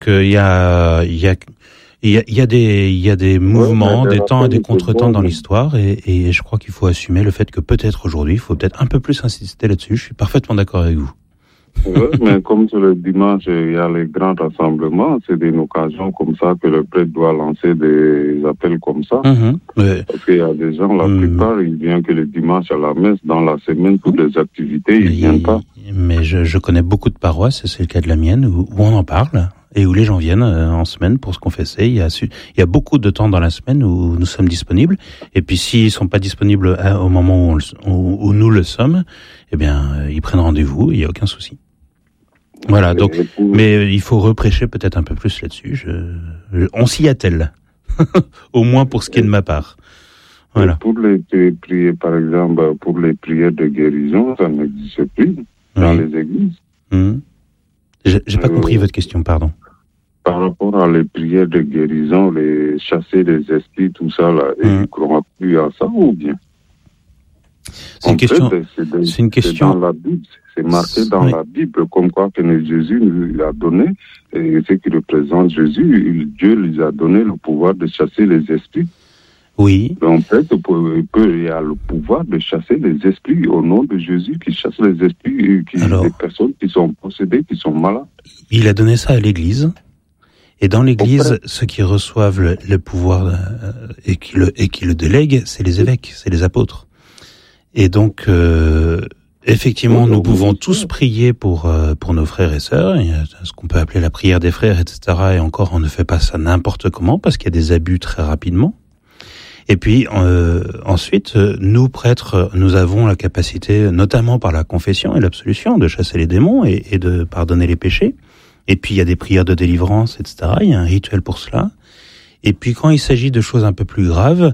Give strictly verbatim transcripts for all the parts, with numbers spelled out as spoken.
qu'il y a, il y a, il y a, il y a des, il y a des mouvements, ouais, des temps et des contretemps dans l'histoire, et, et je crois qu'il faut assumer le fait que peut-être aujourd'hui, il faut peut-être un peu plus insister là-dessus. Je suis parfaitement d'accord avec vous. Oui, mais comme c'est le dimanche, il y a les grands rassemblements, c'est une occasion comme ça que le prêtre doit lancer des appels comme ça. Mmh, mais... Parce qu'il y a des gens, la mmh. plupart, ils viennent que le dimanche à la messe, dans la semaine, pour des activités, ils ne viennent pas. Mais je, je connais beaucoup de paroisses, et c'est le cas de la mienne, où, où on en parle, et où les gens viennent euh, en semaine pour se confesser. Il y, a su, il y a beaucoup de temps dans la semaine où nous sommes disponibles, et puis s'ils ne sont pas disponibles à, au moment où, on, où, où nous le sommes, eh bien, euh, ils prennent rendez-vous, il n'y a aucun souci. Voilà, donc, mais il faut reprêcher peut-être un peu plus là-dessus. Je, je, on s'y attelle, au moins pour ce qui est de ma part. Voilà. Pour les, les prières, par exemple, pour les prières de guérison, ça n'existe plus dans oui. les églises. Mmh. J'ai, j'ai pas euh, compris votre question, pardon. Par rapport à les prières de guérison, les chasser les esprits, tout ça, là, mmh. ils ne croient plus à ça ou bien? C'est une, question, fait, c'est, des, c'est une question. C'est dans la Bible, c'est marqué dans oui. la Bible, comme quoi que Jésus nous a donné, et ce qui représente Jésus, il, Dieu lui a donné le pouvoir de chasser les esprits. Oui. En fait, il y a le pouvoir de chasser les esprits au nom de Jésus qui chasse les esprits, qui, Alors, les personnes qui sont possédées, qui sont malades. Il a donné ça à l'Église. Et dans l'Église, ceux qui reçoivent le, le pouvoir euh, et, qui le, et qui le délèguent, c'est les évêques, c'est les apôtres. Et donc, euh, effectivement, nous pouvons tous prier pour euh, pour nos frères et sœurs. Il y a ce qu'on peut appeler la prière des frères, et cetera. Et encore, on ne fait pas ça n'importe comment parce qu'il y a des abus très rapidement. Et puis euh, ensuite, nous prêtres, nous avons la capacité, notamment par la confession et l'absolution, de chasser les démons et, et de pardonner les péchés. Et puis il y a des prières de délivrance, et cetera. Il y a un rituel pour cela. Et puis quand il s'agit de choses un peu plus graves,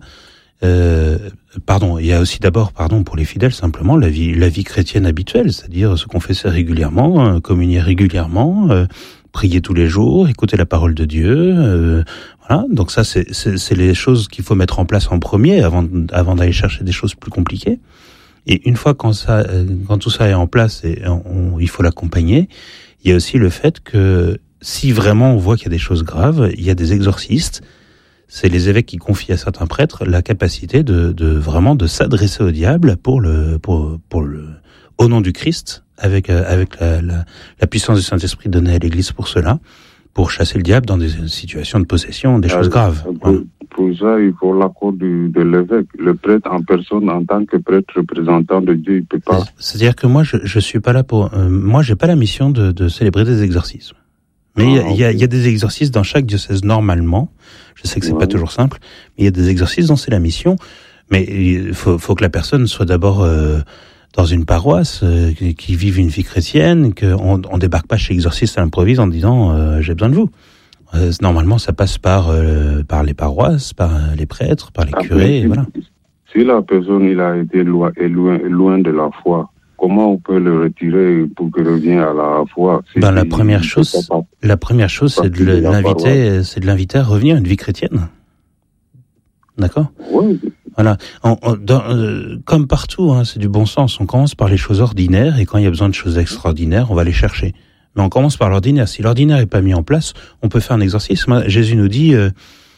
euh, pardon, il y a aussi d'abord, pardon, pour les fidèles, simplement la vie, la vie chrétienne habituelle, c'est-à-dire se confesser régulièrement, euh, communier régulièrement, euh, prier tous les jours, écouter la parole de Dieu. Euh, voilà. Donc ça, c'est, c'est, c'est les choses qu'il faut mettre en place en premier avant, avant d'aller chercher des choses plus compliquées. Et une fois quand ça, quand tout ça est en place, et on, il faut l'accompagner. Il y a aussi le fait que si vraiment on voit qu'il y a des choses graves, il y a des exorcistes. C'est les évêques qui confient à certains prêtres la capacité de, de vraiment de s'adresser au diable pour le, pour, pour le, au nom du Christ, avec avec la, la, la puissance du Saint-Esprit donnée à l'Église pour cela, pour chasser le diable dans des situations de possession, des ah, choses graves. Pour, ouais. pour ça, il faut l'accord du, de l'évêque. Le prêtre en personne, en tant que prêtre représentant de Dieu, il peut pas. C'est-à-dire que moi, je je suis pas là pour. Euh, moi, j'ai pas la mission de, de célébrer des exorcismes. Mais il ah, y, a, okay. y, y a des exorcismes dans chaque diocèse normalement. Je sais que c'est ouais. pas toujours simple, mais il y a des exorcismes dont c'est la mission. Mais il faut, faut que la personne soit d'abord euh, dans une paroisse, euh, qui vive une vie chrétienne, qu'on on débarque pas chez l'exorciste à l'improviste en disant euh, j'ai besoin de vous. Euh, normalement, ça passe par euh, par les paroisses, par euh, les prêtres, par les Après, curés. Si, voilà. Si la personne il a été loin, loin, loin de la foi, comment on peut le retirer pour qu'il revienne à la foi? Si ben, la première chose, la première chose, c'est de, de l'inviter, c'est de l'inviter à revenir à une vie chrétienne. D'accord? Oui. Voilà. On, on, dans, euh, comme partout, hein, c'est du bon sens. On commence par les choses ordinaires et quand il y a besoin de choses extraordinaires, on va les chercher. Mais on commence par l'ordinaire. Si l'ordinaire est pas mis en place, on peut faire un exorcisme. Jésus nous dit, euh,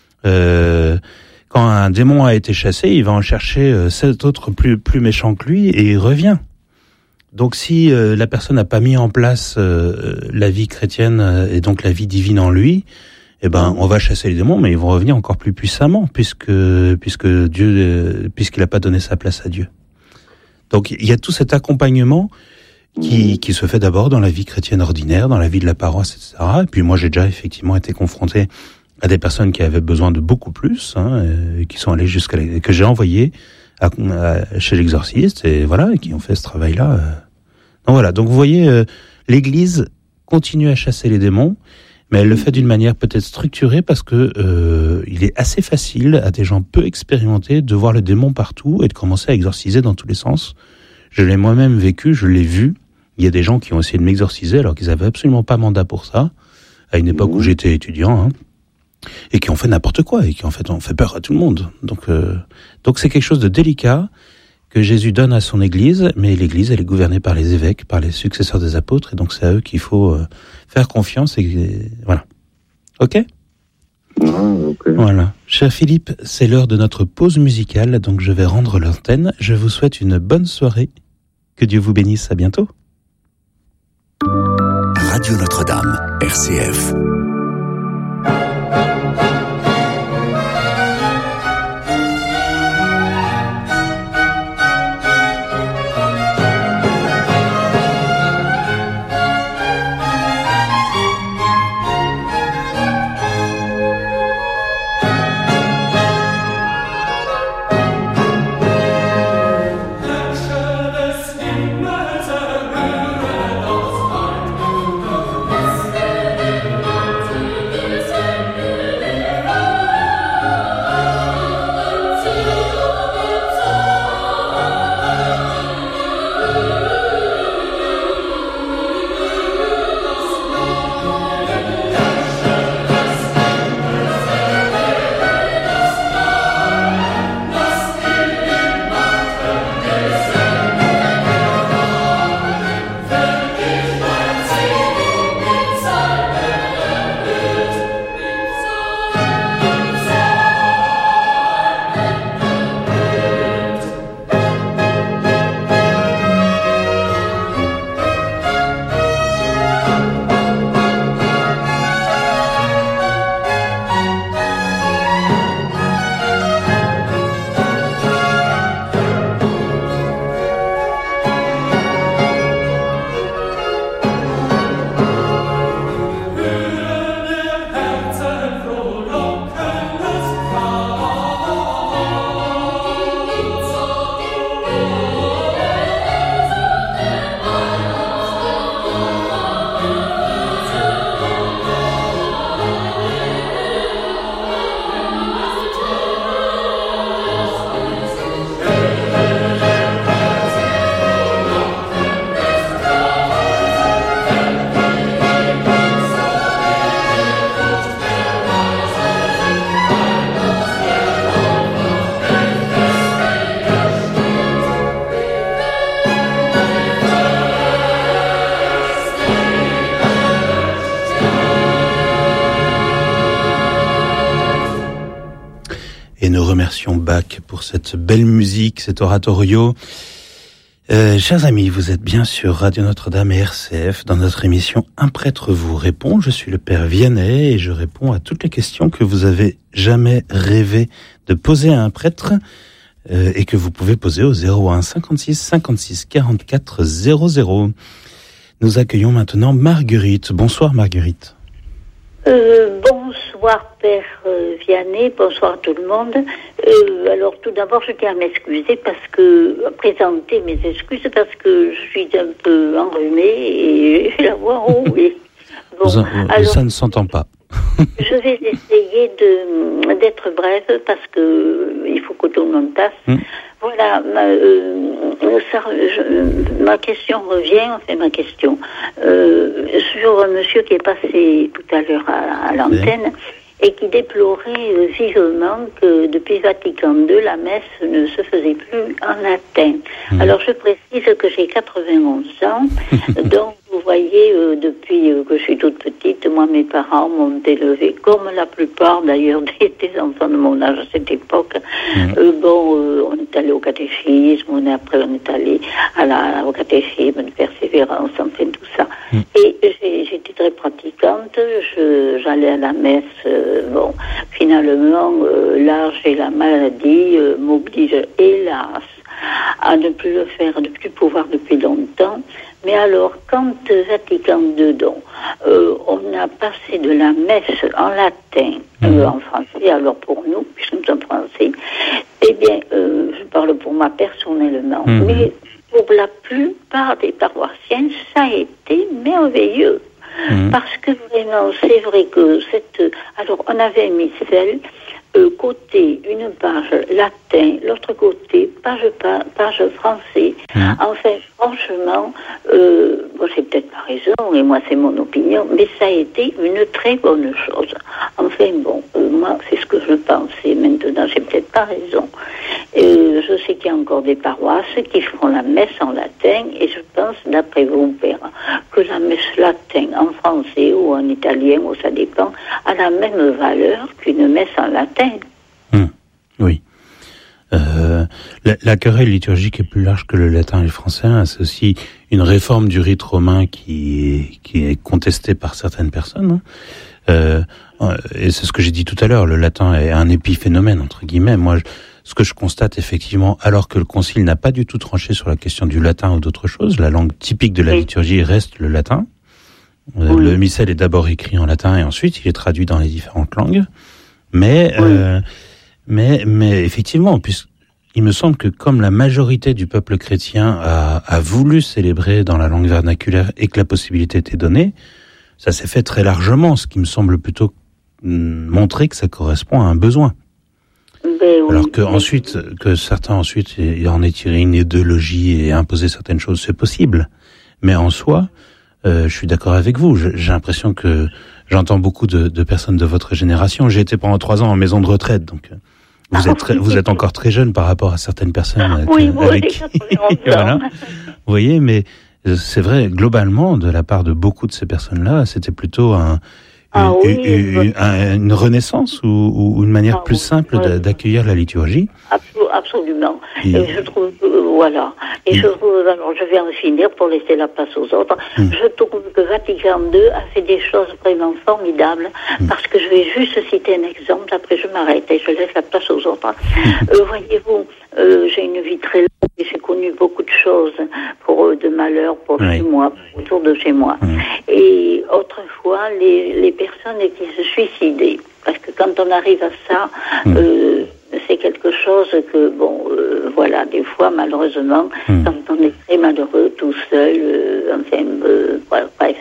euh, quand un démon a été chassé, il va en chercher euh, sept autres plus plus méchants que lui et il revient. Donc si euh, la personne n'a pas mis en place euh, la vie chrétienne euh, et donc la vie divine en lui, eh ben on va chasser les démons, mais ils vont revenir encore plus puissamment puisque puisque Dieu euh, puisqu'il n'a pas donné sa place à Dieu. Donc il y a tout cet accompagnement qui qui se fait d'abord dans la vie chrétienne ordinaire, dans la vie de la paroisse, et cetera. Et puis moi j'ai déjà effectivement été confronté à des personnes qui avaient besoin de beaucoup plus, hein, et qui sont allées jusqu'à la, que j'ai envoyé À, à, chez l'exorciste et voilà, et qui ont fait ce travail-là. Donc voilà, donc vous voyez, euh, l'Église continue à chasser les démons, mais elle le fait d'une manière peut-être structurée parce que euh, il est assez facile à des gens peu expérimentés de voir le démon partout et de commencer à exorciser dans tous les sens. Je l'ai moi-même vécu, je l'ai vu. Il y a des gens qui ont essayé de m'exorciser alors qu'ils avaient absolument pas mandat pour ça, à une époque où j'étais étudiant, hein. Et qui ont fait n'importe quoi et qui en fait ont fait peur à tout le monde. Donc euh, donc c'est quelque chose de délicat que Jésus donne à son Église, mais l'Église elle est gouvernée par les évêques, par les successeurs des apôtres, et donc c'est à eux qu'il faut euh, faire confiance et, et voilà. Ok ? Ah, ok. Voilà. Cher Philippe, c'est l'heure de notre pause musicale, donc je vais rendre l'antenne. Je vous souhaite une bonne soirée. Que Dieu vous bénisse. À bientôt. Radio Notre-Dame, R C F. Et nous remercions Bach pour cette belle musique, cet oratorio. Euh, chers amis, vous êtes bien sur Radio Notre-Dame et R C F dans notre émission Un prêtre vous répond. Je suis le Père Vianney et je réponds à toutes les questions que vous avez jamais rêvé de poser à un prêtre euh, et que vous pouvez poser au zéro un cinquante-six cinquante-six quarante-quatre zéro zéro. Nous accueillons maintenant Marguerite. Bonsoir Marguerite. Euh, bonsoir Père euh, Vianney, bonsoir tout le monde. Euh, alors tout d'abord je tiens à m'excuser parce que, à présenter mes excuses parce que je suis un peu enrhumée et j'ai la voix enrouée. Bon, ça, alors, ça ne s'entend pas. Je vais essayer de, d'être brève parce que il faut que tout le monde passe. Hum. Voilà, ma, euh, ça, je, ma question revient, enfin ma question, euh, sur un monsieur qui est passé tout à l'heure à, à l'antenne oui. et qui déplorait euh, vivement que depuis Vatican deux, la messe ne se faisait plus en latin. Mmh. Alors je précise que j'ai quatre-vingt-onze ans, donc vous voyez, euh, depuis euh, que je suis toute petite, moi mes parents m'ont élevée, comme la plupart d'ailleurs des, des enfants de mon âge à cette époque. Mmh. Euh, bon, euh, on est allé au catéchisme, on est, après on est allé à la, au catéchisme de persévérance, enfin tout ça. Mmh. Et j'ai, j'étais très pratiquante, je, j'allais à la messe, euh, bon, finalement, euh, l'âge et la maladie euh, m'obligent, hélas, à ne plus le faire, à ne plus pouvoir depuis longtemps. Mais alors, quand euh, Vatican deux, donc, euh, on a passé de la messe en latin, euh, en français, alors pour nous, puisque nous sommes français, eh bien, euh, je parle pour moi personnellement, mmh. mais pour la plupart des paroissiens, ça a été merveilleux. Mmh. Parce que vraiment, c'est vrai que cette... Alors, on avait un missel, euh, côté une page latin, l'autre côté page page français. Mmh. Enfin, franchement, euh, bon, j'ai peut-être pas raison, et moi c'est mon opinion, mais ça a été une très bonne chose. Enfin bon, euh, moi c'est ce que je pensais. Maintenant, j'ai peut-être pas raison. Euh, je sais qu'il y a encore des paroisses qui feront la messe en latin, et je pense, d'après vous, père, que la messe latin en français ou en italien, ou ça dépend, a la même valeur qu'une messe en latin. Mmh. Oui. Euh, la, la querelle liturgique est plus large que le latin et le français. Hein. C'est aussi une réforme du rite romain qui est, qui est contestée par certaines personnes. Hein. Euh, et c'est ce que j'ai dit tout à l'heure, le latin est un épiphénomène, entre guillemets. Moi, je, ce que je constate effectivement, alors que le Concile n'a pas du tout tranché sur la question du latin ou d'autre chose, la langue typique de la oui. liturgie reste le latin. Oui. Le missel est d'abord écrit en latin et ensuite il est traduit dans les différentes langues. Mais, oui. euh, mais, mais effectivement, puisque il me semble que comme la majorité du peuple chrétien a, a voulu célébrer dans la langue vernaculaire et que la possibilité était donnée, ça s'est fait très largement, ce qui me semble plutôt montrer que ça correspond à un besoin. Ben oui, Alors que ensuite, que certains ensuite en aient tiré une idéologie et imposé certaines choses, c'est possible. Mais en soi, euh, je suis d'accord avec vous. Je, j'ai l'impression que j'entends beaucoup de, de personnes de votre génération. J'ai été pendant trois ans en maison de retraite, donc vous êtes très, vous êtes encore très jeune par rapport à certaines personnes oui, que, bon, avec qui. Voilà. Vous voyez, mais c'est vrai, globalement, de la part de beaucoup de ces personnes-là, c'était plutôt un Ah, une, oui, une, une, une renaissance ou, ou une manière ah, plus simple oui. d'accueillir la liturgie. Absolument. Et et je trouve que, voilà. Et mmh. je trouve, alors je vais en finir pour laisser la place aux autres. Mmh. Je trouve que Vatican deux a fait des choses vraiment formidables mmh. parce que je vais juste citer un exemple, après je m'arrête et je laisse la place aux autres. Mmh. Euh, voyez-vous, euh, j'ai une vie très longue et j'ai connu beaucoup de choses pour euh, de malheur pour oui. chez moi, autour de chez moi. Mmh. Et autrefois, les, les personnes qui se suicidaient, parce que quand on arrive à ça, mmh. euh, c'est quelque chose que, bon, euh, voilà, des fois, malheureusement, mmh. quand on est très malheureux, tout seul, euh, enfin, euh, bref,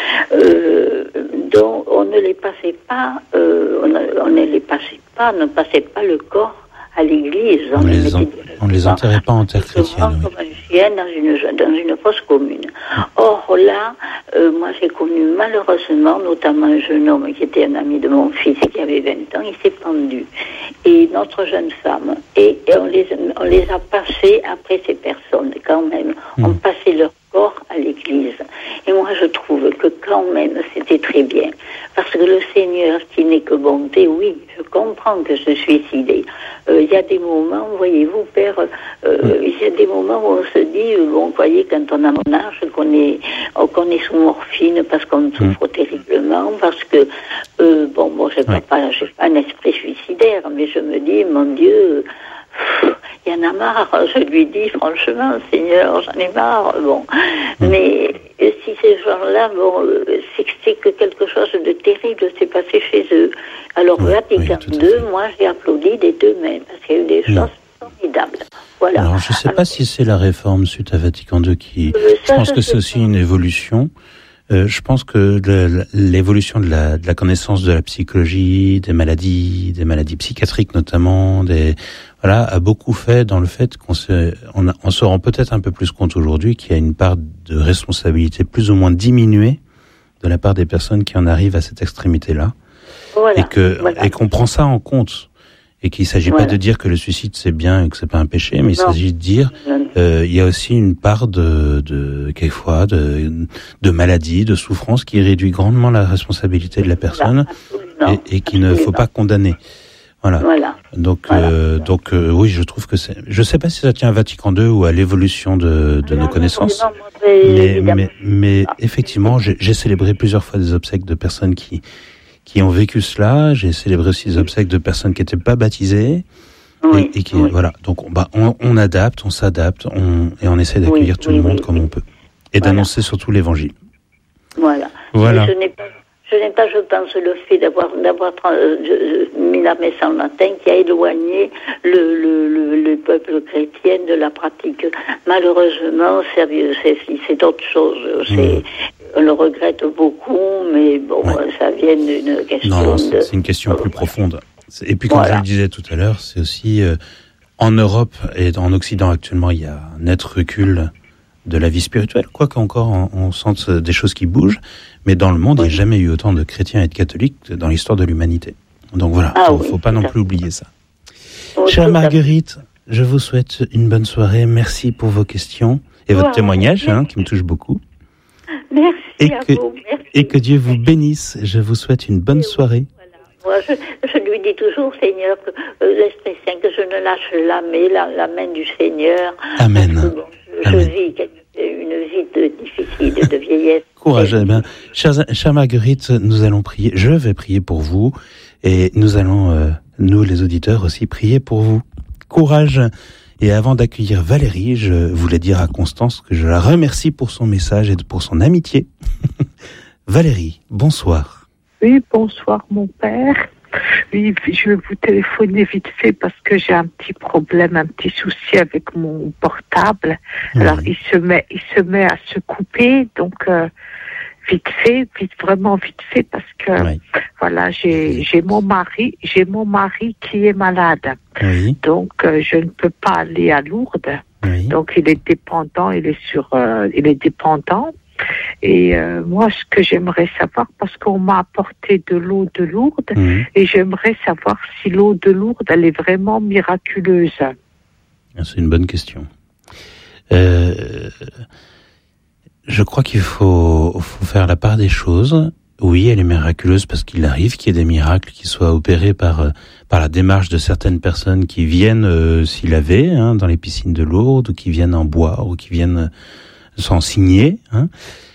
euh, donc on ne les passait pas, euh, on, ne, on ne les passait pas, ne passait pas le corps à l'église. On, on, les, en, on les enterrait pas en terre chrétienne. Comme un chien dans une, dans une fosse commune. Or là, euh, moi j'ai connu malheureusement, notamment un jeune homme qui était un ami de mon fils qui avait vingt ans, il s'est pendu. Et notre jeune femme. Et, et on, les, on les a passés après ces personnes, quand même. Mmh. On passait leur corps à l'église. Et moi je trouve que quand même c'était très bien. Parce que le Seigneur qui n'est que bonté, oui, je comprends que se suicider. Il euh, y a des moments, voyez-vous, Père, il euh, y a des moments où on se dit, euh, bon, vous voyez, quand on a mon âge, qu'on est, qu'on est sous morphine parce qu'on souffre mmh. terriblement, parce que, euh, bon, bon, j'ai ouais. pas, j'ai pas un esprit suicidaire, mais je me dis, mon Dieu, il y en a marre, je lui dis franchement, Seigneur, j'en ai marre, bon. Mmh. Mais si ces gens-là, bon, c'est, c'est que quelque chose de terrible s'est passé chez eux. Alors, oui, Vatican oui, deux, moi, j'ai applaudi des deux mains, parce qu'il y a eu des mmh. choses formidables. Voilà. Alors, je ne sais Alors, pas si c'est la réforme suite à Vatican deux qui... Euh, ça, je pense je que c'est aussi pas. Une évolution. Euh, je pense que le, l'évolution de la, de la connaissance de la psychologie, des maladies, des maladies psychiatriques notamment, des... Voilà, a beaucoup fait dans le fait qu'on se, on, a, on se rend peut-être un peu plus compte aujourd'hui qu'il y a une part de responsabilité plus ou moins diminuée de la part des personnes qui en arrivent à cette extrémité-là. Voilà, et que, voilà. et qu'on prend ça en compte. Et qu'il ne s'agit voilà. pas de dire que le suicide c'est bien et que c'est pas un péché, mais non. il s'agit de dire, euh, il y a aussi une part de, de, quelquefois, de, de maladie, de souffrance qui réduit grandement la responsabilité de la personne non, et, et qu'il ne faut pas condamner. Voilà. voilà. Donc, voilà. Euh, donc euh, oui, je trouve que c'est. Je ne sais pas si ça tient à Vatican deux ou à l'évolution de, de non, nos connaissances, non, mais, mais, mais effectivement, j'ai, j'ai célébré plusieurs fois des obsèques de personnes qui qui ont vécu cela. J'ai célébré aussi des obsèques de personnes qui n'étaient pas baptisées oui, et, et qui oui. voilà. Donc, bah, on, on adapte, on s'adapte, on, et on essaie d'accueillir oui, tout oui, le monde oui. comme on peut et voilà. d'annoncer surtout l'Évangile. Voilà. Voilà. Je n'ai pas. Ce n'est pas, je pense, le fait d'avoir, d'avoir euh, mis la messe en latin qui a éloigné le, le, le, le peuple chrétien de la pratique. Malheureusement, c'est, c'est, c'est autre chose. C'est, mmh. On le regrette beaucoup, mais bon, ouais. ça vient d'une question non, non, de... c'est une question plus profonde. Et puis, comme Voilà. je le disais tout à l'heure, c'est aussi euh, en Europe et en Occident actuellement, il y a un net recul de la vie spirituelle, quoique encore on, on sente des choses qui bougent, mais dans le monde, oui. Il n'y a jamais eu autant de chrétiens et de catholiques dans l'histoire de l'humanité. Donc voilà, il ah, ne faut, oui, faut pas non plus oublier ça. Oh, Chère Marguerite, je vous souhaite une bonne soirée. Merci pour vos questions et votre wow, témoignage hein, qui me touche beaucoup. Merci et à que, vous. Merci. Et que Dieu vous bénisse. Je vous souhaite une bonne oui, soirée. Voilà. Moi, je, je lui dis toujours, Seigneur, que euh, l'Esprit Saint, que je ne lâche jamais la, la main du Seigneur. Amen. Parce que, bon, je, Amen. je vis une vie de, difficile, de vieillesse. Courage. Eh bien, chère, chère Marguerite, nous allons prier. Je vais prier pour vous et nous allons, euh, nous les auditeurs aussi, prier pour vous. Courage. Et avant d'accueillir Valérie, je voulais dire à Constance que je la remercie pour son message et pour son amitié. Valérie, bonsoir. Oui, bonsoir mon père. Oui, je vais vous téléphoner vite fait parce que j'ai un petit problème, un petit souci avec mon portable. Oui. Alors il se met, il se met à se couper, donc euh, vite fait, vite vraiment vite fait parce que oui. voilà, j'ai oui. j'ai mon mari, j'ai mon mari qui est malade. Oui. Donc euh, je ne peux pas aller à Lourdes. Oui. Donc il est dépendant, il est sur, euh, il est dépendant. Et euh, moi, ce que j'aimerais savoir, parce qu'on m'a apporté de l'eau de Lourdes, mmh. et j'aimerais savoir si l'eau de Lourdes, elle est vraiment miraculeuse. C'est une bonne question. Euh, je crois qu'il faut, faut faire la part des choses. Oui, elle est miraculeuse parce qu'il arrive qu'il y ait des miracles qui soient opérés par, par la démarche de certaines personnes qui viennent euh, s'y laver hein, dans les piscines de Lourdes, ou qui viennent en boire, ou qui viennent sans signer. Hein.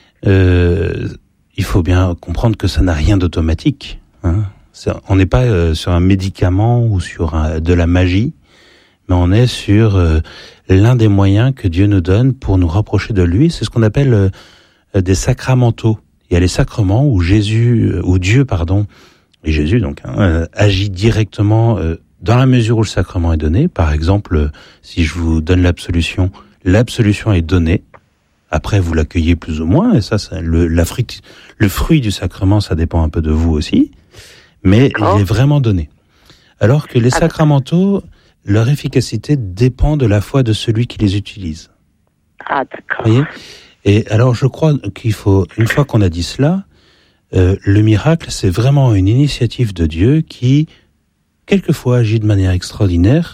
Euh, il faut bien comprendre que ça n'a rien d'automatique. Hein. C'est, on n'est pas euh, sur un médicament ou sur un, de la magie, mais on est sur euh, l'un des moyens que Dieu nous donne pour nous rapprocher de lui. C'est ce qu'on appelle euh, des sacramentaux. Il y a les sacrements où Jésus, euh, où Dieu, pardon, et Jésus donc hein, euh, agit directement euh, dans la mesure où le sacrement est donné. Par exemple, euh, si je vous donne l'absolution, l'absolution est donnée. Après, vous l'accueillez plus ou moins, et ça, ça le, la fruit, le fruit du sacrement, ça dépend un peu de vous aussi, mais d'accord. Il est vraiment donné. Alors que les ah, sacramentaux, leur efficacité dépend de la foi de celui qui les utilise. Ah, d'accord. Vous voyez ? Et alors, je crois qu'il faut, une fois qu'on a dit cela, euh, le miracle, c'est vraiment une initiative de Dieu qui, quelquefois, agit de manière extraordinaire,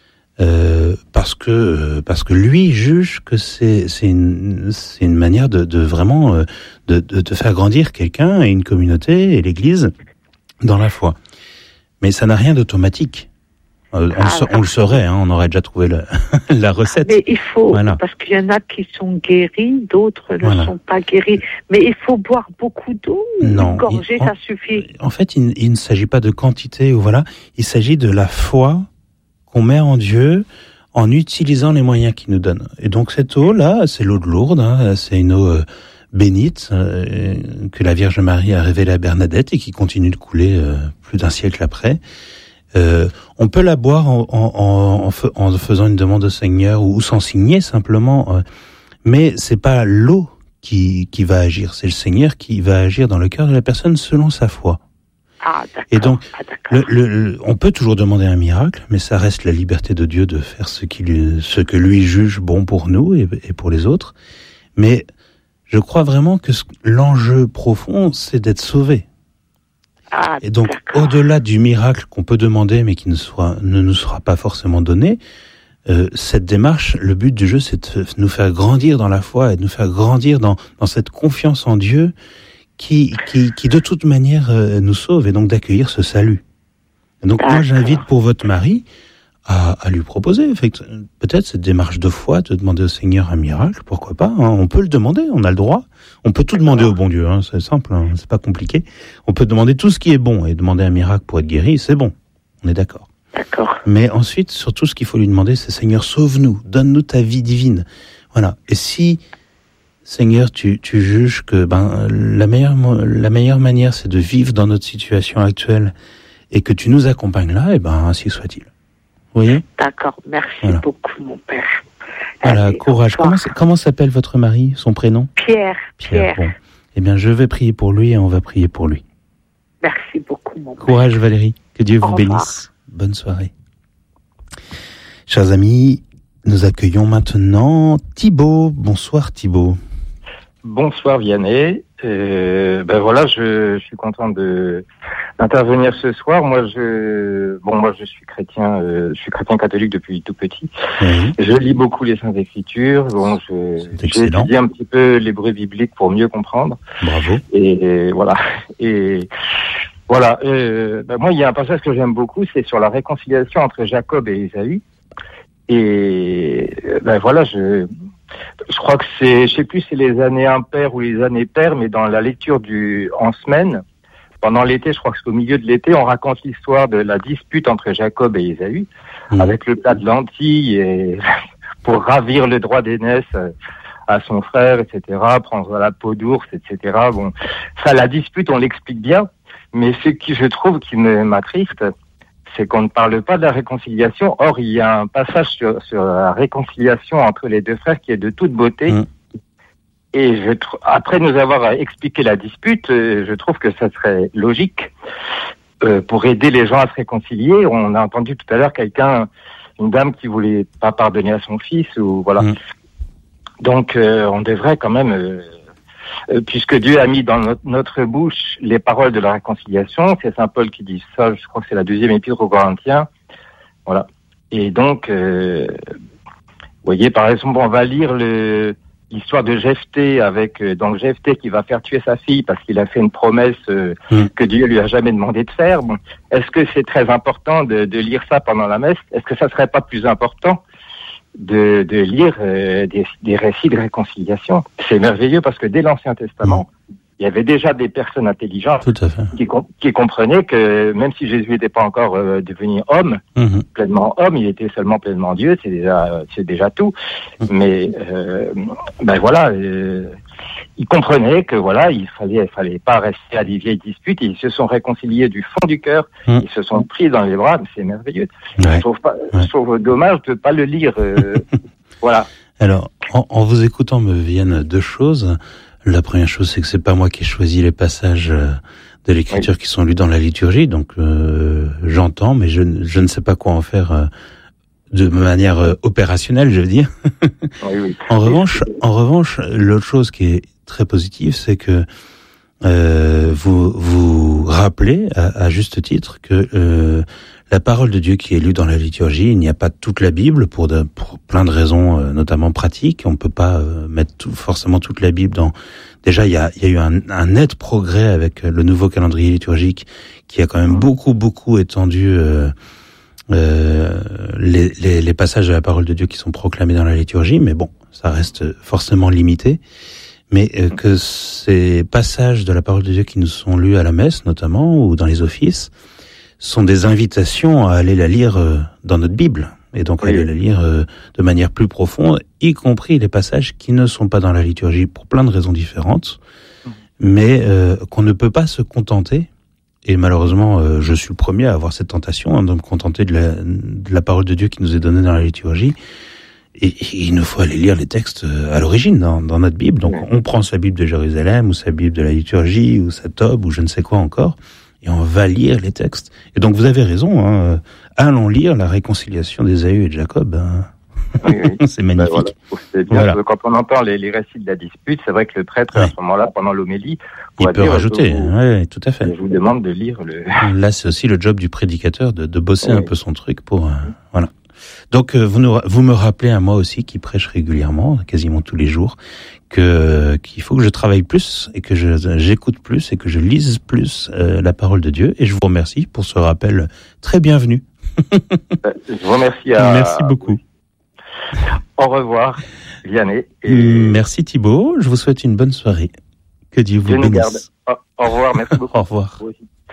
Euh, parce que euh, parce que lui juge que c'est c'est une c'est une manière de de vraiment euh, de de de faire grandir quelqu'un et une communauté et l'Église dans la foi. Mais ça n'a rien d'automatique. Euh, on, ah, le, on le saurait, hein, on aurait déjà trouvé la, la recette. Mais il faut voilà. Parce qu'il y en a qui sont guéris, d'autres ne voilà. sont pas guéris. Mais il faut boire beaucoup d'eau. Non, une gorgée, il, ça en, suffit. En fait, il, il ne s'agit pas de quantité ou voilà. Il s'agit de la foi qu'on met en Dieu en utilisant les moyens qu'il nous donne. Et donc cette eau-là, c'est l'eau de Lourdes, hein, c'est une eau euh, bénite euh, que la Vierge Marie a révélée à Bernadette et qui continue de couler euh, plus d'un siècle après. Euh, on peut la boire en, en, en, en faisant une demande au Seigneur ou, ou sans signer simplement, euh, mais c'est pas l'eau qui, qui va agir, c'est le Seigneur qui va agir dans le cœur de la personne selon sa foi. Ah, d'accord. Et donc, ah, le, le, le, on peut toujours demander un miracle, mais ça reste la liberté de Dieu de faire ce, qu'il, ce que lui juge bon pour nous et, et pour les autres. Mais je crois vraiment que ce, l'enjeu profond, c'est d'être sauvé. Ah, et donc, d'accord. Au-delà du miracle qu'on peut demander, mais qui ne, soit, ne nous sera pas forcément donné, euh, cette démarche, le but du jeu, c'est de nous faire grandir dans la foi et de nous faire grandir dans, dans cette confiance en Dieu Qui, qui, qui de toute manière euh, nous sauve et donc d'accueillir ce salut. Et donc D'accord. Moi j'invite pour votre mari à, à lui proposer peut-être cette démarche de foi, de demander au Seigneur un miracle, pourquoi pas, hein, on peut le demander, on a le droit, on peut tout demander au bon Dieu, hein, c'est simple, hein, c'est pas compliqué, on peut demander tout ce qui est bon et demander un miracle pour être guéri, c'est bon, on est d'accord. D'accord. Mais ensuite, surtout ce qu'il faut lui demander, c'est Seigneur, sauve-nous, donne-nous ta vie divine. Voilà, et si Seigneur, tu, tu juges que ben la meilleure la meilleure manière c'est de vivre dans notre situation actuelle et que tu nous accompagnes là, et ben ainsi soit-il. Vous voyez ? D'accord, merci voilà. beaucoup mon père. Voilà, allez, courage. Comment, comment s'appelle votre mari, son prénom ? Pierre. Pierre. Pierre. Bon. Eh bien, je vais prier pour lui et on va prier pour lui. Merci beaucoup mon père. Courage Valérie, que Que Dieu vous bénisse. Bonne soirée. Chers amis, nous accueillons maintenant Thibaut. Bonsoir Thibaut. Bonsoir Vianney. Euh, ben voilà, je, je suis content de d'intervenir ce soir. Moi, je bon, moi je suis chrétien, euh, je suis chrétien catholique depuis tout petit. Oui. Je lis beaucoup les Saintes Écritures. Bon, je, j'ai étudié un petit peu l'hébreu biblique pour mieux comprendre. Bravo. Et, et voilà. Et voilà. Euh, ben moi, il y a un passage que j'aime beaucoup, c'est sur la réconciliation entre Jacob et Ésaü. Et ben voilà, je Je crois que c'est, je sais plus, c'est les années impaires ou les années paires, mais dans la lecture du en semaine, pendant l'été, je crois que c'est au milieu de l'été, on raconte l'histoire de la dispute entre Jacob et Ésaü, mmh. avec le plat de lentilles et pour ravir le droit d'aînesse à son frère, et cetera, prendre la peau d'ours, et cetera. Bon, ça, la dispute, on l'explique bien, mais ce qui, je trouve, qui m'attriste, c'est qu'on ne parle pas de la réconciliation. Or, il y a un passage sur, sur la réconciliation entre les deux frères qui est de toute beauté. Mmh. Et je, après nous avoir expliqué la dispute, je trouve que ça serait logique euh, pour aider les gens à se réconcilier. On a entendu tout à l'heure quelqu'un, une dame qui voulait pas pardonner à son fils, ou voilà. Mmh. Donc, euh, on devrait quand même... Euh, Euh, puisque Dieu a mis dans notre, notre bouche les paroles de la réconciliation, c'est Saint Paul qui dit ça, je crois que c'est la deuxième épître aux Corinthiens, voilà. Et donc, euh, vous voyez, par exemple, on va lire le, l'histoire de Jephthé avec euh, donc Jephthé qui va faire tuer sa fille parce qu'il a fait une promesse euh, mmh. que Dieu lui a jamais demandé de faire. Bon, est-ce que c'est très important de, de lire ça pendant la messe? Est-ce que ça serait pas plus important de, de lire euh, des, des récits de réconciliation? C'est merveilleux parce que dès l'Ancien Testament, mmh. il y avait déjà des personnes intelligentes Tout à fait. Qui, qui comprenaient que même si Jésus n'était pas encore euh, devenu homme, mmh. pleinement homme, il était seulement pleinement Dieu, c'est déjà, c'est déjà tout. Mmh. Mais euh, ben voilà, euh, ils comprenaient que voilà, il fallait, il fallait pas rester à des vieilles disputes. Ils se sont réconciliés du fond du cœur. Mmh. Ils se sont pris dans les bras. C'est merveilleux. Ouais. Je trouve pas, ouais. je trouve dommage de pas le lire. Euh, voilà. Alors, en, en vous écoutant, me viennent deux choses. La première chose, c'est que c'est pas moi qui ai choisi les passages de l'Écriture oui. qui sont lus dans la liturgie, donc euh, j'entends, mais je, je ne sais pas quoi en faire euh, de manière euh, opérationnelle, je veux dire. Oui, oui. En revanche, en revanche, l'autre chose qui est très positive, c'est que euh, vous vous rappelez à, à juste titre que euh, la parole de Dieu qui est lue dans la liturgie, il n'y a pas toute la Bible pour, de, pour plein de raisons, euh, notamment pratiques. On peut pas euh, mettre tout, forcément toute la Bible dans. Déjà, il y a, il y a eu un, un net progrès avec le nouveau calendrier liturgique qui a quand même beaucoup, beaucoup étendu euh, euh, les, les, les passages de la parole de Dieu qui sont proclamés dans la liturgie. Mais bon, ça reste forcément limité. Mais euh, que ces passages de la parole de Dieu qui nous sont lus à la messe, notamment, ou dans les offices, sont des invitations à aller la lire euh, dans notre Bible, et donc oui. aller la lire euh, de manière plus profonde, y compris les passages qui ne sont pas dans la liturgie pour plein de raisons différentes, mmh. mais euh, qu'on ne peut pas se contenter, et malheureusement euh, je suis le premier à avoir cette tentation, hein, de me contenter de la, de la parole de Dieu qui nous est donnée dans la liturgie, et, et il nous faut aller lire les textes à l'origine dans, dans notre Bible, donc mmh. on prend sa Bible de Jérusalem, ou sa Bible de la liturgie, ou sa Tob, ou je ne sais quoi encore, et on va lire les textes. Et donc vous avez raison, hein, allons lire la réconciliation d'Ésaü et de Jacob. Hein. Oui, oui. C'est magnifique. Ben voilà. C'est bien, voilà. Quand on entend les, les récits de la dispute, c'est vrai que le prêtre, ouais. à ce moment-là, pendant l'homélie, il peut dire, rajouter. Vous, oui, tout à fait. Je vous demande de lire le... Là, c'est aussi le job du prédicateur de, de bosser oui. un peu son truc pour... Euh, voilà. Donc, vous, nous, vous me rappelez à moi aussi, qui prêche régulièrement, quasiment tous les jours, que qu'il faut que je travaille plus et que je, j'écoute plus et que je lise plus euh, la parole de Dieu. Et je vous remercie pour ce rappel très bienvenu. Je vous remercie. À... Merci beaucoup. Au revoir, Vianney. Et... Merci Thibaut. Je vous souhaite une bonne soirée. Que Dieu vous Dieu bénisse. Nous garde. Au, au revoir. Merci beaucoup. Au revoir.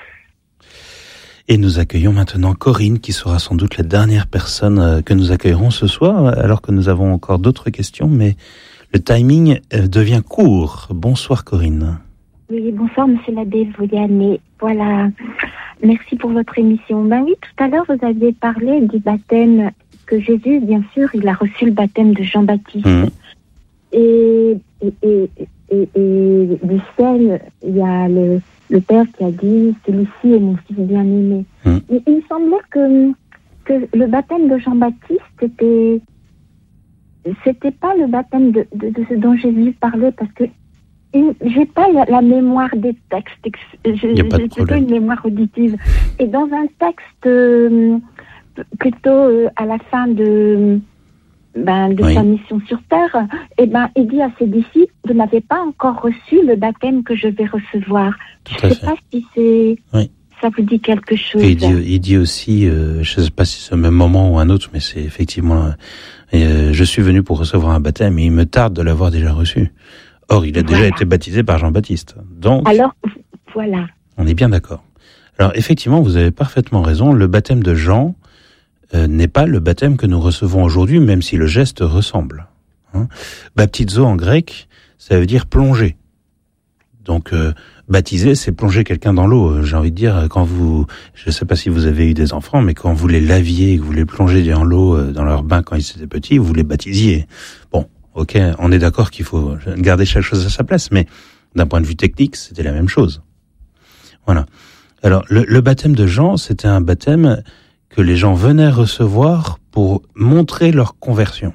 Et nous accueillons maintenant Corinne, qui sera sans doute la dernière personne que nous accueillerons ce soir, alors que nous avons encore d'autres questions, mais le timing devient court. Bonsoir Corinne. Oui, bonsoir Monsieur l'abbé Vianney. Voilà, merci pour votre émission. Ben oui, tout à l'heure vous aviez parlé du baptême, que Jésus, bien sûr, il a reçu le baptême de Jean-Baptiste. Mmh. Et, et, et et, et du ciel, il y a le, le Père qui a dit « Celui-ci est mon fils bien-aimé mmh. ». Il, il me semblait que, que le baptême de Jean-Baptiste était... C'était pas le baptême de, de, de ce dont Jésus parlait, parce que j'ai pas la, la mémoire des textes, j'ai, j'ai plutôt une mémoire auditive. Et dans un texte euh, plutôt euh, à la fin de, ben, de oui. sa mission sur terre, eh ben, il dit à ses disciples, vous n'avez pas encore reçu le baptême que je vais recevoir. Tout je ne sais fait. pas si c'est... Oui. Ça vous dit quelque chose. Et il, dit, il dit aussi, euh, je ne sais pas si c'est au même moment ou un autre, mais c'est effectivement, euh, je suis venu pour recevoir un baptême et il me tarde de l'avoir déjà reçu. Or, il a voilà. déjà été baptisé par Jean-Baptiste. Donc, alors, voilà. On est bien d'accord. Alors, effectivement, vous avez parfaitement raison. Le baptême de Jean euh, n'est pas le baptême que nous recevons aujourd'hui, même si le geste ressemble. Hein. Baptizo en grec, ça veut dire plonger. Donc, euh, baptiser, c'est plonger quelqu'un dans l'eau. J'ai envie de dire, quand vous, je ne sais pas si vous avez eu des enfants, mais quand vous les laviez et que vous les plongez dans l'eau, dans leur bain quand ils étaient petits, vous les baptisiez. Bon, ok, on est d'accord qu'il faut garder chaque chose à sa place, mais d'un point de vue technique, c'était la même chose. Voilà. Alors, le, le baptême de Jean, c'était un baptême que les gens venaient recevoir pour montrer leur conversion,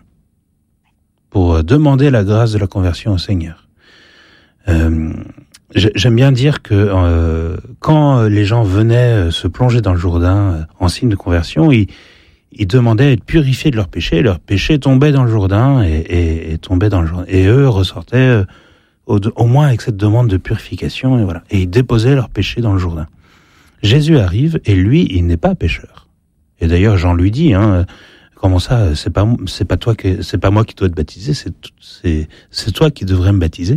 pour demander la grâce de la conversion au Seigneur. Euh, J'aime bien dire que euh, quand les gens venaient se plonger dans le Jourdain euh, en signe de conversion, ils, ils demandaient à être purifiés de leurs péchés. Leurs péchés tombaient dans le Jourdain et, et, et tombaient dans le Jourdain. Et eux ressortaient euh, au, au moins avec cette demande de purification. Et voilà. Et ils déposaient leurs péchés dans le Jourdain. Jésus arrive et lui, il n'est pas pécheur. Et d'ailleurs, Jean lui dit, hein, comment ça, c'est pas, c'est pas toi que, c'est pas moi qui dois te baptiser, c'est, c'est, c'est toi qui devrais me baptiser.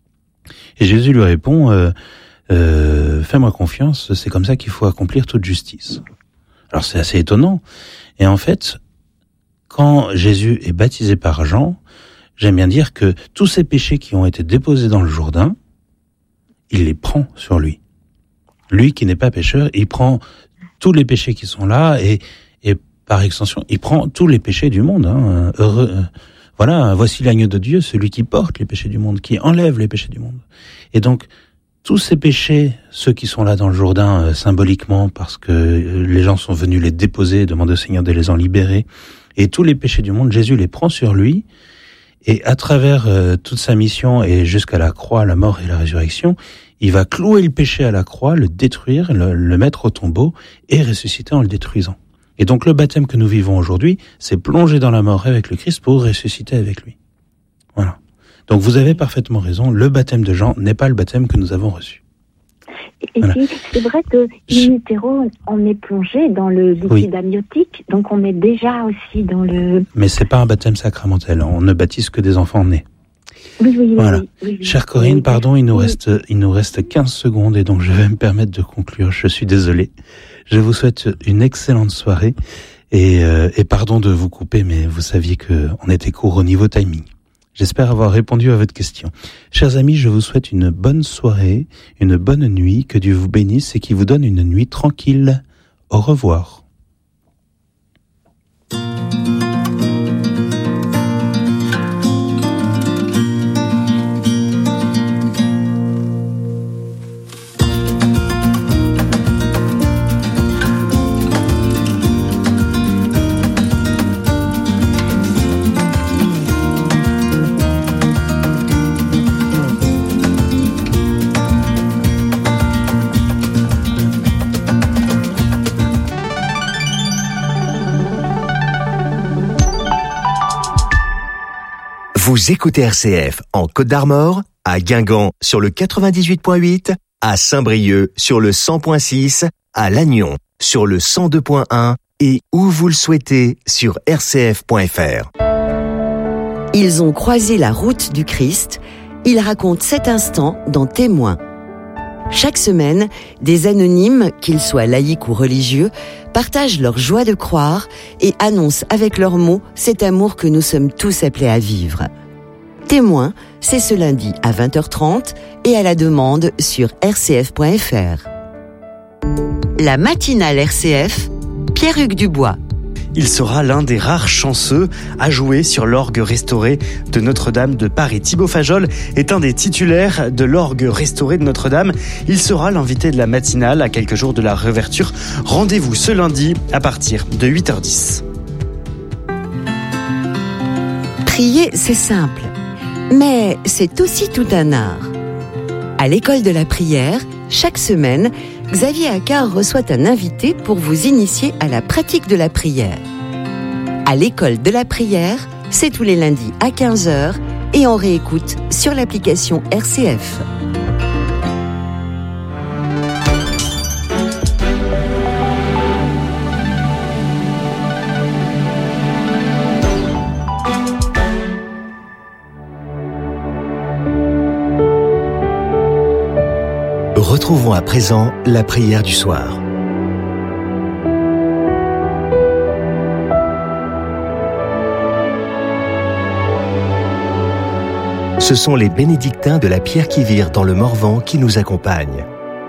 Et Jésus lui répond, euh, euh, fais-moi confiance, c'est comme ça qu'il faut accomplir toute justice. Alors c'est assez étonnant. Et en fait, quand Jésus est baptisé par Jean, j'aime bien dire que tous ces péchés qui ont été déposés dans le Jourdain, il les prend sur lui. Lui qui n'est pas pécheur, il prend tous les péchés qui sont là et, et par extension, il prend tous les péchés du monde. Hein, heureux. Voilà, voici l'agneau de Dieu, celui qui porte les péchés du monde, qui enlève les péchés du monde. Et donc, tous ces péchés, ceux qui sont là dans le Jourdain euh, symboliquement, parce que euh, les gens sont venus les déposer, demander au Seigneur de les en libérer, et tous les péchés du monde, Jésus les prend sur lui, et à travers euh, toute sa mission, et jusqu'à la croix, la mort et la résurrection, il va clouer le péché à la croix, le détruire, le, le mettre au tombeau, et ressusciter en le détruisant. Et donc le baptême que nous vivons aujourd'hui, c'est plonger dans la mort avec le Christ pour ressusciter avec lui. Voilà. Donc vous avez parfaitement raison, le baptême de Jean n'est pas le baptême que nous avons reçu. Et voilà. Puis, c'est vrai que in utero, on est plongé dans le liquide oui. amniotique, donc on est déjà aussi dans le... Mais c'est pas un baptême sacramentel, on ne baptise que des enfants nés. Oui, oui, voilà. oui, oui, oui. Chère Corinne, pardon, il nous reste, il nous reste quinze secondes et donc je vais me permettre de conclure, je suis désolé. Je vous souhaite une excellente soirée et, euh, et pardon de vous couper, mais vous saviez que on était court au niveau timing. J'espère avoir répondu à votre question. Chers amis, je vous souhaite une bonne soirée, une bonne nuit, que Dieu vous bénisse et qu'il vous donne une nuit tranquille. Au revoir. Vous écoutez R C F en Côte d'Armor, à Guingamp sur le quatre-vingt-dix-huit point huit, à Saint-Brieuc sur le cent point six, à Lannion sur le cent deux point un et où vous le souhaitez sur r c f point f r. Ils ont croisé la route du Christ. Ils racontent cet instant dans Témoins. Chaque semaine, des anonymes, qu'ils soient laïcs ou religieux, partagent leur joie de croire et annoncent avec leurs mots cet amour que nous sommes tous appelés à vivre. Témoins, c'est ce lundi à vingt heures trente et à la demande sur r c f point f r. La matinale R C F, Pierre-Hugues Dubois. il sera l'un des rares chanceux à jouer sur l'orgue restauré de Notre-Dame de Paris. Thibaut Fajol est un des titulaires de l'orgue restauré de Notre-Dame. Il sera l'invité de la matinale à quelques jours de la réouverture. Rendez-vous ce lundi à partir de huit heures dix. Prier, c'est simple, mais c'est aussi tout un art. À l'école de la prière, chaque semaine, Xavier Accard reçoit un invité pour vous initier à la pratique de la prière. À l'école de la prière, c'est tous les lundis à quinze heures et en réécoute sur l'application R C F. Retrouvons à présent la prière du soir. Ce sont les bénédictins de la Pierre qui vire dans le Morvan qui nous accompagnent.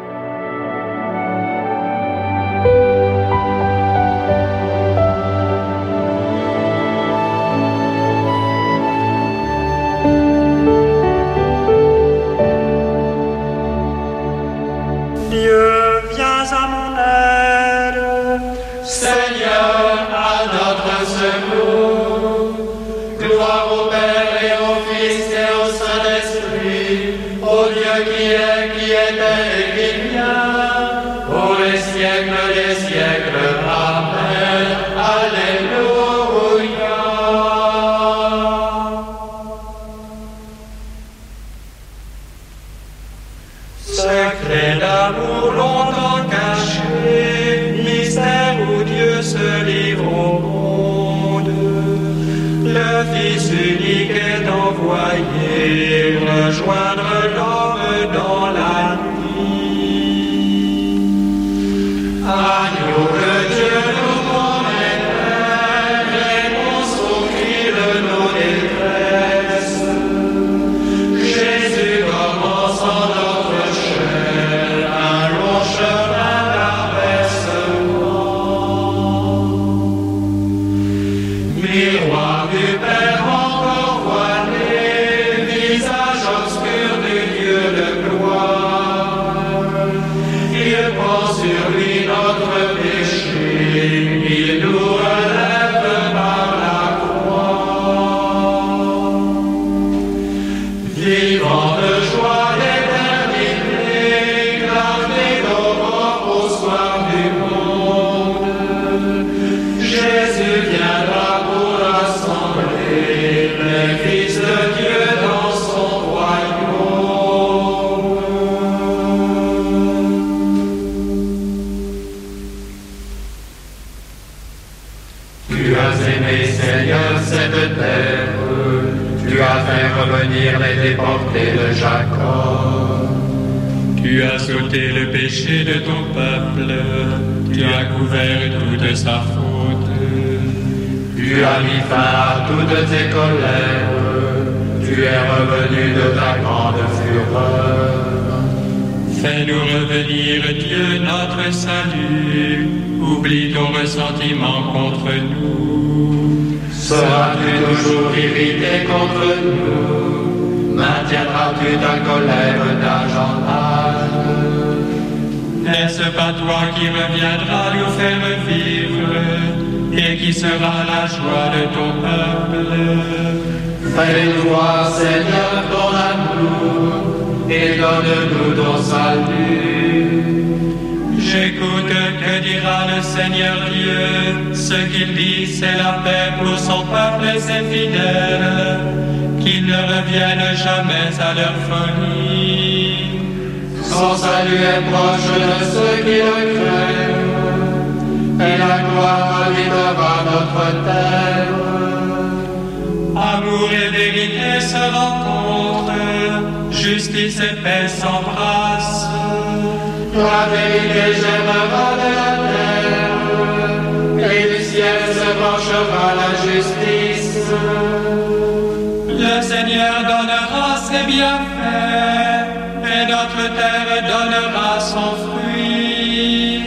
Le Seigneur donnera ses bienfaits et notre terre donnera son fruit.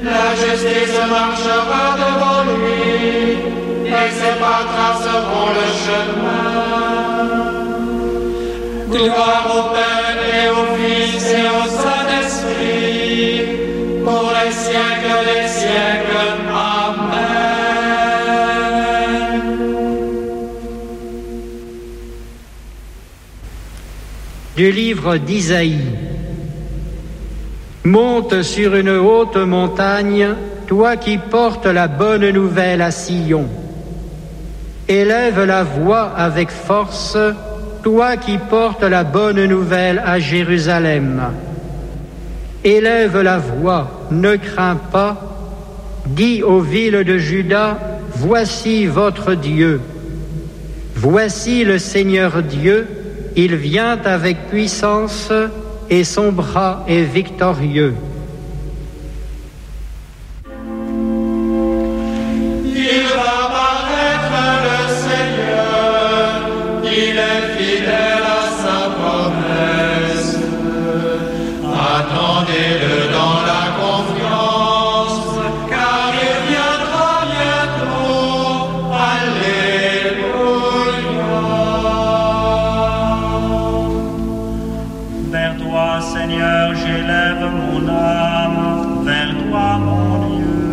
La justice marchera devant lui, et ses pas traceront le chemin. Gloire au Père et au Fils et au Saint-Esprit, pour les siècles des siècles. Amen. Du livre d'Isaïe. Monte sur une haute montagne, toi qui portes la bonne nouvelle à Sion. Élève la voix avec force, toi qui portes la bonne nouvelle à Jérusalem. Élève la voix, ne crains pas, dis aux villes de Juda, voici votre Dieu. Voici le Seigneur Dieu, il vient avec puissance, et son bras est victorieux. Il va paraître le Seigneur, il est fidèle à sa promesse. Attendez-le dans la confiance, car il viendra bientôt. Alléluia. Vers toi, Seigneur, j'élève mon âme, vers toi, mon Dieu.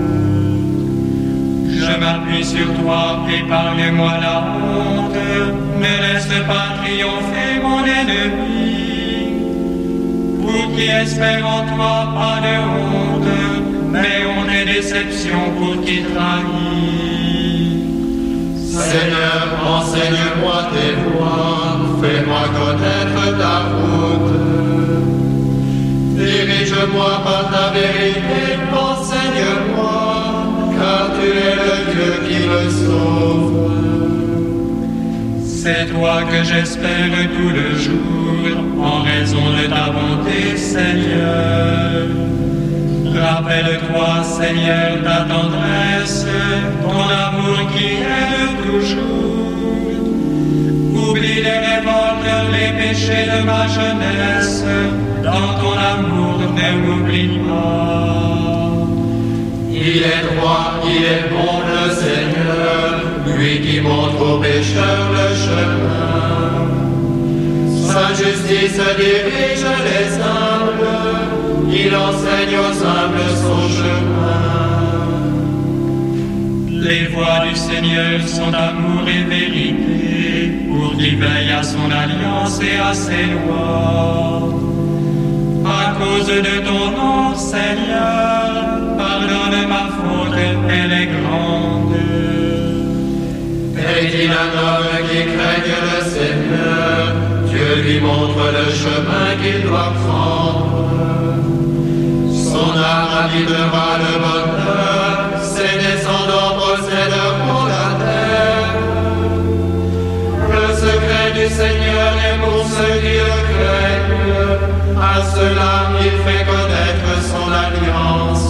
Je m'appuie sur toi, épargne-moi la honte, ne laisse pas triompher mon ennemi. Pour qui espère en toi, pas de honte, mais honte et déception pour qui trahit. Seigneur, enseigne-moi tes voies, fais-moi connaître ta route. Dirige-moi par ta vérité, enseigne-moi, car tu es le Dieu qui me sauve. C'est toi que j'espère tout le jour, en raison de ta bonté, Seigneur. Rappelle-toi, Seigneur, ta tendresse, ton amour qui est de toujours. Oublie les révoltes, les péchés de ma jeunesse, dans ton amour ne m'oublie pas. Il est droit, il est bon le Seigneur, lui qui montre aux pécheurs le chemin. Sa justice dirige les humbles, il enseigne aux humbles son chemin. Les voies du Seigneur sont amour et vérité, pour qu'il veille à son alliance et à ses lois. À cause de ton nom, Seigneur, pardonne ma faute, elle est grande. Est-il un homme qui craigne le Seigneur? Dieu lui montre le chemin qu'il doit prendre. Son âme habitera le bonheur, ses descendants posséderont la terre. Le secret du Seigneur est pour ceux qui le craignent, à cela il fait connaître son alliance.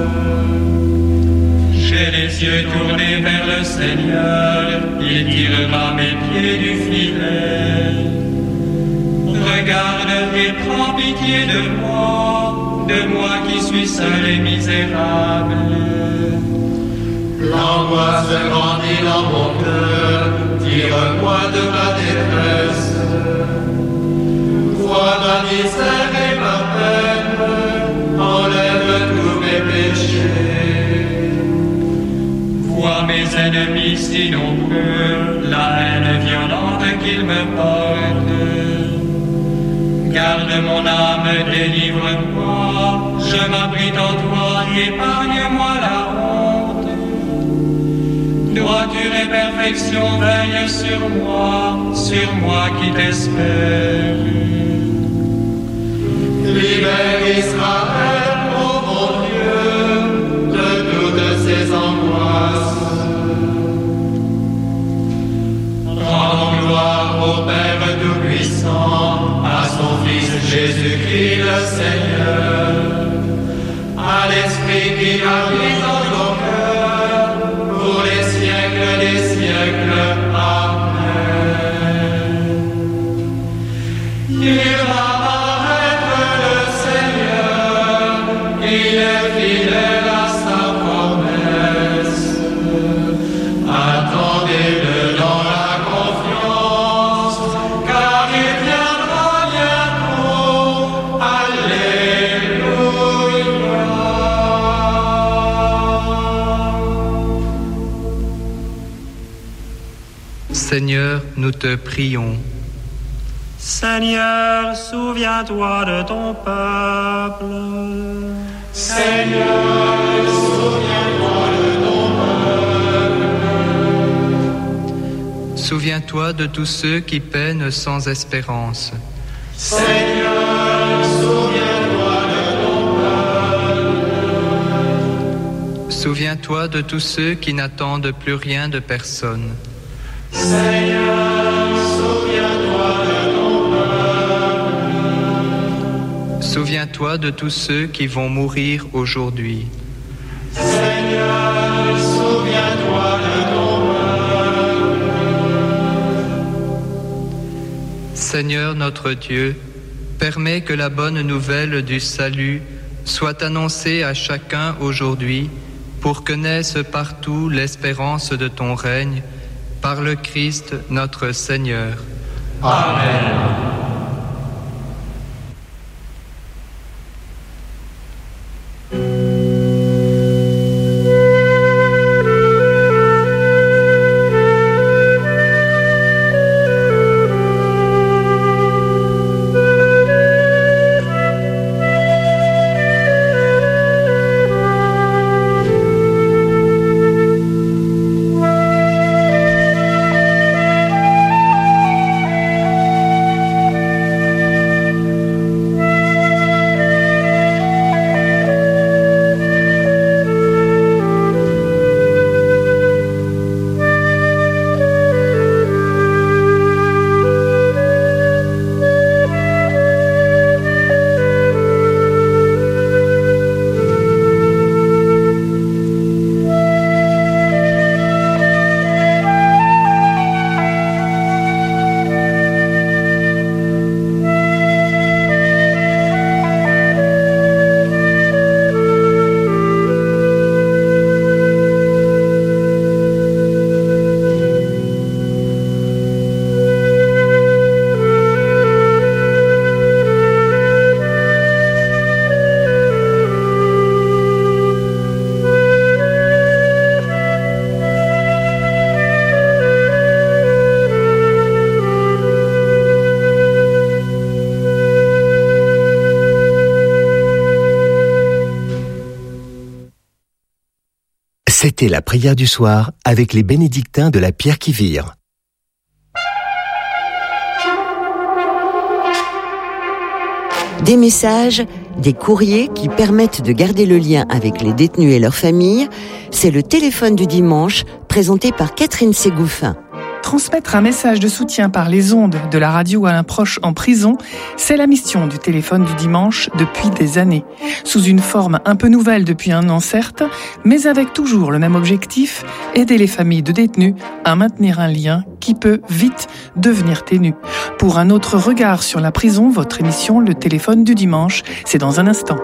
J'ai les yeux tournés vers le Seigneur, il tirera mes pieds du filet. Regarde et prends pitié de moi, de moi qui suis seul et misérable. L'angoisse grandit dans mon cœur, tire-moi de ma détresse. Vois ma misère et ma peine, enlève tous mes péchés. Vois mes ennemis si nombreux, la haine violente qu'ils me portent. Garde mon âme, délivre-moi, je m'abrite en toi, épargne-moi la honte. Droiture et perfection veillent sur moi, sur moi qui t'espère. Libère Israël, ô mon Dieu, de toutes ses angoisses. Rendons gloire au Père Tout-Puissant, à son Fils Jésus-Christ le Seigneur, à l'Esprit qui habite dans nos cœurs, pour les siècles des siècles. Amen. Il va paraître le Seigneur, Seigneur, nous te prions. Seigneur, souviens-toi de ton peuple. Seigneur, souviens-toi de ton peuple. Souviens-toi de tous ceux qui peinent sans espérance. Seigneur, souviens-toi de ton peuple. Souviens-toi de tous ceux qui n'attendent plus rien de personne. Seigneur, souviens-toi de ton peuple. Souviens-toi de tous ceux qui vont mourir aujourd'hui. Seigneur, souviens-toi de ton peuple. Seigneur notre Dieu, permets que la bonne nouvelle du salut soit annoncée à chacun aujourd'hui pour que naisse partout l'espérance de ton règne par le Christ notre Seigneur. Amen. C'était la prière du soir avec les bénédictins de la Pierre qui vire. Des messages, des courriers qui permettent de garder le lien avec les détenus et leurs familles, c'est le téléphone du dimanche présenté par Catherine Ségouffin. Transmettre un message de soutien par les ondes de la radio à un proche en prison, c'est la mission du téléphone du dimanche depuis des années. Sous une forme un peu nouvelle depuis un an certes, mais avec toujours le même objectif, aider les familles de détenus à maintenir un lien qui peut vite devenir ténu. Pour un autre regard sur la prison, votre émission Le téléphone du dimanche, c'est dans un instant.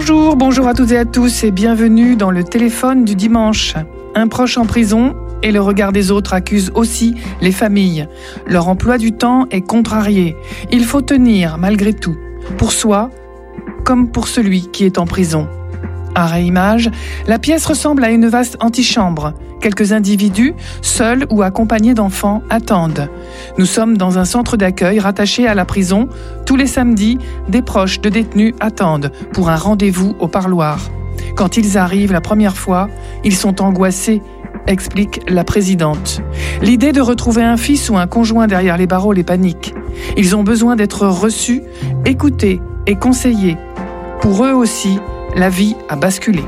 Bonjour, bonjour à toutes et à tous et bienvenue dans le téléphone du dimanche. Un proche en prison et le regard des autres accusent aussi les familles. Leur emploi du temps est contrarié. Il faut tenir malgré tout, pour soi comme pour celui qui est en prison. À réimage, la pièce ressemble à une vaste antichambre. Quelques individus, seuls ou accompagnés d'enfants, attendent. Nous sommes dans un centre d'accueil rattaché à la prison. Tous les samedis, des proches de détenus attendent pour un rendez-vous au parloir. Quand ils arrivent la première fois, ils sont angoissés, explique la présidente. L'idée de retrouver un fils ou un conjoint derrière les barreaux les panique. Ils ont besoin d'être reçus, écoutés et conseillés. Pour eux aussi, la vie a basculé.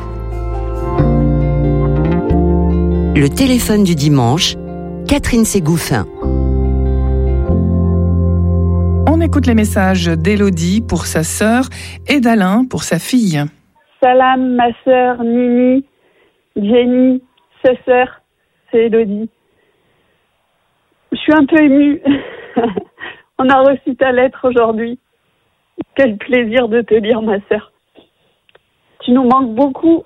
Le téléphone du dimanche, Catherine Ségouffin. On écoute les messages d'Élodie pour sa sœur et d'Alain pour sa fille. Salam, ma sœur Nini, Jenny, sa sœur, c'est Élodie. Je suis un peu émue. On a reçu ta lettre aujourd'hui. Quel plaisir de te lire, ma sœur. Tu nous manques beaucoup,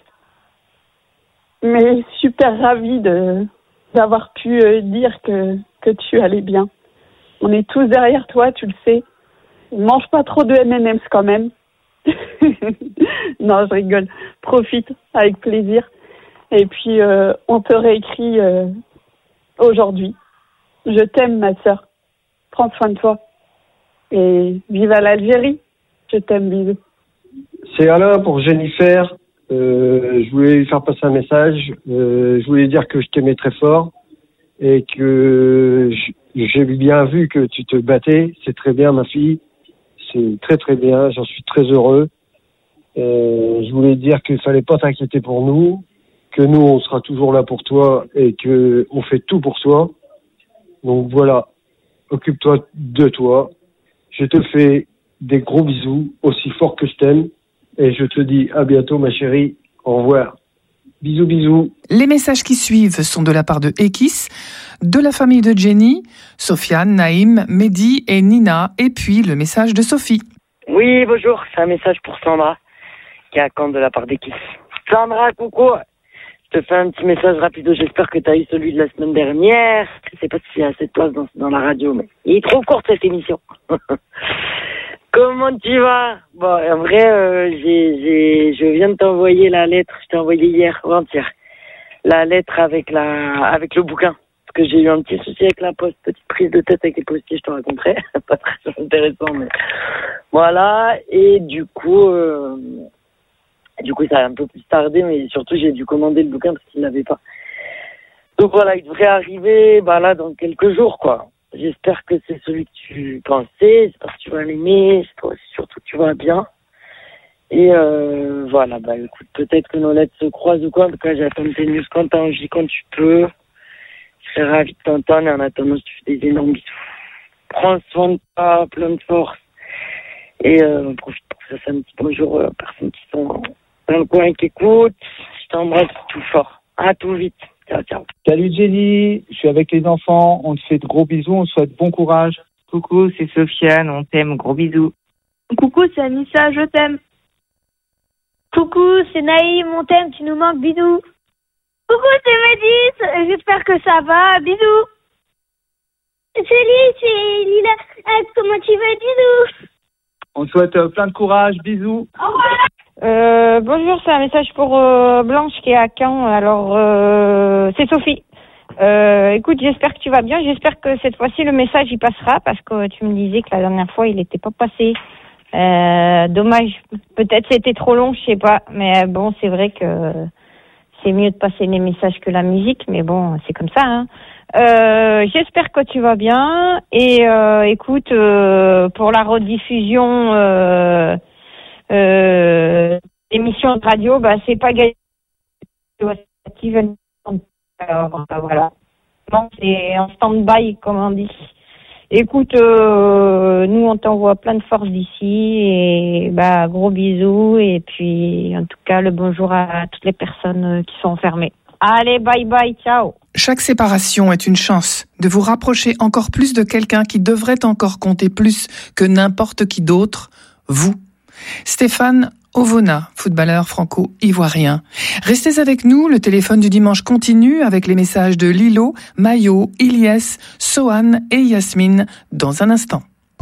mais super ravie de, d'avoir pu euh, dire que, que tu allais bien. On est tous derrière toi, tu le sais. Mange pas trop de M and M's quand même. Non, je rigole. Profite, avec plaisir. Et puis, euh, on te réécrit euh, aujourd'hui. Je t'aime, ma sœur. Prends soin de toi. Et vive à l'Algérie. Je t'aime, bisous. C'est Alain pour Jennifer. Euh, je voulais lui faire passer un message. Euh, je voulais dire que je t'aimais très fort et que j'ai bien vu que tu te battais. C'est très bien, ma fille. C'est très très bien. J'en suis très heureux. Euh, je voulais dire qu'il fallait pas t'inquiéter pour nous, que nous on sera toujours là pour toi et que on fait tout pour toi. Donc voilà, occupe-toi de toi. Je te fais des gros bisous, aussi fort que je t'aime. Et je te dis à bientôt, ma chérie. Au revoir. Bisous, bisous. Les messages qui suivent sont de la part de Ekis, de la famille de Jenny, Sofiane, Naïm, Mehdi et Nina, et puis le message de Sophie. Oui, bonjour. C'est un message pour Sandra, qui est à Caen de la part d'Ekis. Sandra, coucou. Je te fais un petit message rapide. J'espère que tu as eu celui de la semaine dernière. Je sais pas s'il y a assez de place dans, dans la radio, mais il est trop court cette émission. Comment tu vas? Bon, en vrai, euh, j'ai, j'ai, je viens de t'envoyer la lettre. Je t'ai envoyé hier, avant-hier, la lettre avec la, avec le bouquin. Parce que j'ai eu un petit souci avec la poste, petite prise de tête avec les postiers, je te raconterai. Pas très intéressant, mais voilà. Et du coup, euh, du coup, ça a un peu plus tardé, mais surtout, j'ai dû commander le bouquin parce qu'il l'avait pas. Donc voilà, il devrait arriver, bah là, dans quelques jours, quoi. J'espère que c'est celui que tu pensais, j'espère que tu vas l'aimer, surtout que tu vas bien. Et euh, voilà, bah écoute, peut-être que nos lettres se croisent ou quoi, en tout cas j'attends tes news quand t'as envie, quand tu peux. Je serais ravi de t'entendre et en attendant je te fais des énormes bisous. Prends soin de toi, plein de force. Et euh, on profite pour que ça fasse un petit bonjour aux personnes qui sont dans le coin et qui écoutent. Je t'embrasse tout fort. À tout vite. Ciao, ciao. Salut Jenny, je suis avec les enfants, on te fait de gros bisous, on te souhaite bon courage. Coucou, c'est Sofiane, on t'aime, gros bisous. Coucou, c'est Anissa, je t'aime. Coucou, c'est Naïm, on t'aime, tu nous manques, bisous. Coucou, c'est Médis, j'espère que ça va, bisous. Salut, c'est Lila, ah, comment tu vas, bisous. On te souhaite euh, plein de courage, bisous. Au revoir. Euh, bonjour, c'est un message pour euh, Blanche qui est à Caen. Alors, euh, c'est Sophie. Euh, écoute, j'espère que tu vas bien. J'espère que cette fois-ci, le message y passera parce que tu me disais que la dernière fois, il n'était pas passé. Euh, dommage. Peut-être c'était trop long, je sais pas. Mais bon, c'est vrai que c'est mieux de passer les messages que la musique. Mais bon, c'est comme ça, hein. Euh, j'espère que tu vas bien. Et euh, écoute, euh, pour la rediffusion... Euh, Euh, émission de radio, bah c'est pas gagné. Alors bah, voilà. Non, c'est en stand-by comme on dit. Écoute, euh, nous on t'envoie plein de force d'ici et bah gros bisous et puis en tout cas le bonjour à toutes les personnes qui sont enfermées. Allez, bye bye, ciao. Chaque séparation est une chance de vous rapprocher encore plus de quelqu'un qui devrait encore compter plus que n'importe qui d'autre, vous. Stéphane Ovona, footballeur franco-ivoirien. Restez avec nous, le téléphone du dimanche continue avec les messages de Lilo, Mayo, Ilyes, Sohan et Yasmine dans un instant.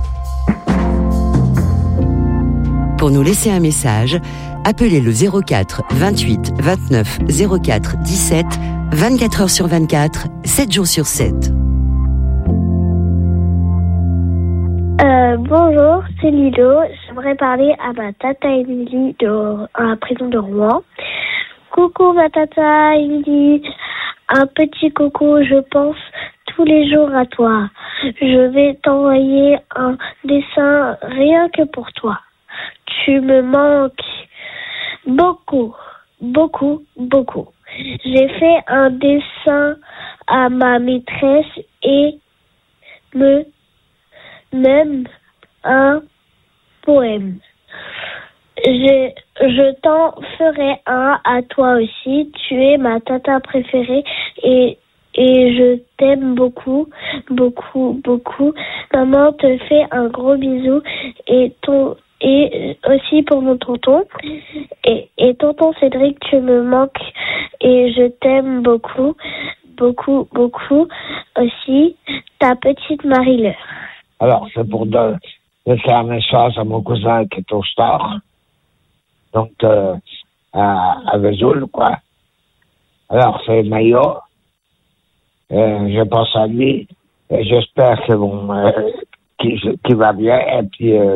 Pour nous laisser un message, appelez le zéro quatre vingt-huit vingt-neuf zéro quatre dix-sept, vingt-quatre heures sur vingt-quatre, sept jours sur sept. Euh, bonjour, c'est Lilo. J'aimerais parler à ma tata Émilie de, à la prison de Rouen. Coucou ma tata Émilie, un petit coucou, je pense tous les jours à toi. Je vais t'envoyer un dessin rien que pour toi. Tu me manques beaucoup, beaucoup, beaucoup. J'ai fait un dessin à ma maîtresse et me même un poème. Je, je t'en ferai un à toi aussi. Tu es ma tata préférée et, et je t'aime beaucoup, beaucoup, beaucoup. Maman te fait un gros bisou et ton et aussi pour mon tonton. Et, et tonton Cédric, tu me manques et je t'aime beaucoup, beaucoup, beaucoup aussi. Ta petite Marie-Laure. Alors, c'est pour de, de faire un message à mon cousin qui est au Star, donc euh, à, à Vesoul, quoi. Alors, c'est Mayo. Euh, je pense à lui et j'espère que bon, euh, qu'il, qu'il va bien et puis euh,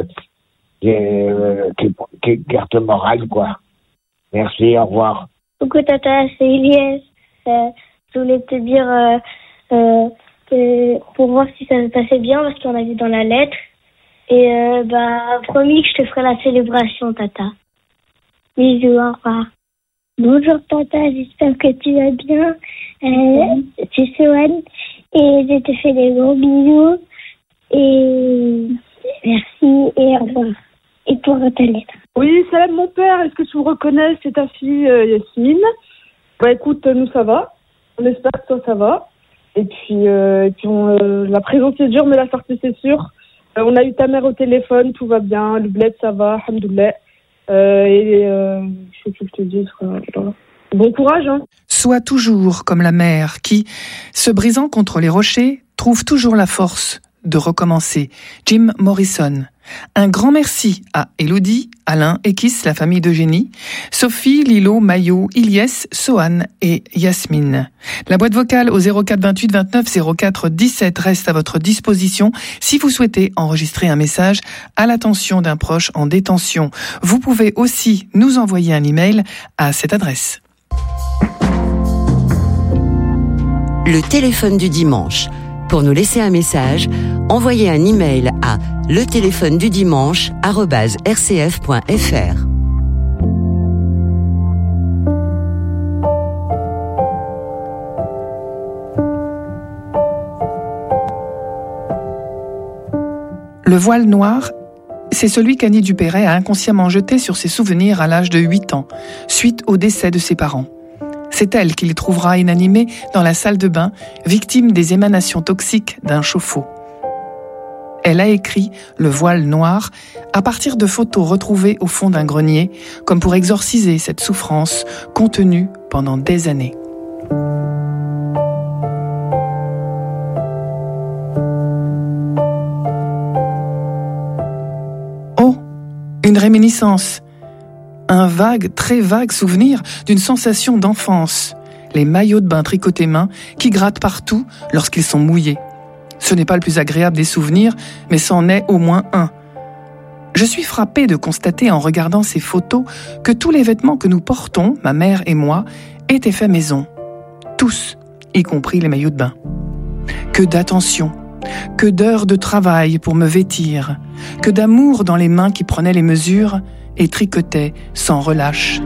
euh, qu'il, qu'il garde le moral, quoi. Merci, au revoir. Coucou tata, c'est Ilyes. Euh, je voulais te dire... Euh, euh, Que pour voir si ça se passait bien parce qu'on a vu dans la lettre et euh, bah promis que je te ferai la célébration tata. Bisous, au revoir. Bonjour tata, j'espère que tu vas bien. Euh, c'est Sohan et je te fais des gros bisous et merci et au revoir. Et pour ta lettre. Oui, salam mon père, est-ce que tu me reconnais? C'est ta fille euh, Yasmine. Bah écoute, nous ça va. On espère que toi ça va. Et puis, euh, et puis on, euh, la présence c'est dur, mais la sortie c'est sûr. Euh, on a eu ta mère au téléphone, tout va bien. Le bled ça va, alhamdoulilah. Euh, et euh, je sais plus ce que je te dis. Voilà. Bon courage. Hein. Sois toujours comme la mer qui, se brisant contre les rochers, trouve toujours la force de recommencer. Jim Morrison. Un grand merci à Elodie, Alain, Ekis, la famille d'Eugénie, Sophie, Lilo, Mayo, Ilyes, Sohan et Yasmine. La boîte vocale au zéro quatre vingt-huit vingt-neuf zéro quatre dix-sept reste à votre disposition si vous souhaitez enregistrer un message à l'attention d'un proche en détention. Vous pouvez aussi nous envoyer un email à cette adresse. Le téléphone du dimanche. Pour nous laisser un message, envoyez un email à le téléphone du dimanche arobase r c f point f r. Le voile noir, c'est celui qu'Annie Dupéret a inconsciemment jeté sur ses souvenirs à l'âge de huit ans, suite au décès de ses parents. C'est elle qu'il trouvera inanimée dans la salle de bain, victime des émanations toxiques d'un chauffe-eau. Elle a écrit « Le voile noir » à partir de photos retrouvées au fond d'un grenier, comme pour exorciser cette souffrance contenue pendant des années. Oh, une réminiscence. Un vague, très vague souvenir d'une sensation d'enfance. Les maillots de bain tricotés main qui grattent partout lorsqu'ils sont mouillés. Ce n'est pas le plus agréable des souvenirs, mais c'en est au moins un. Je suis frappée de constater en regardant ces photos que tous les vêtements que nous portons, ma mère et moi, étaient faits maison. Tous, y compris les maillots de bain. Que d'attention, que d'heures de travail pour me vêtir, que d'amour dans les mains qui prenaient les mesures et tricotaient sans relâche.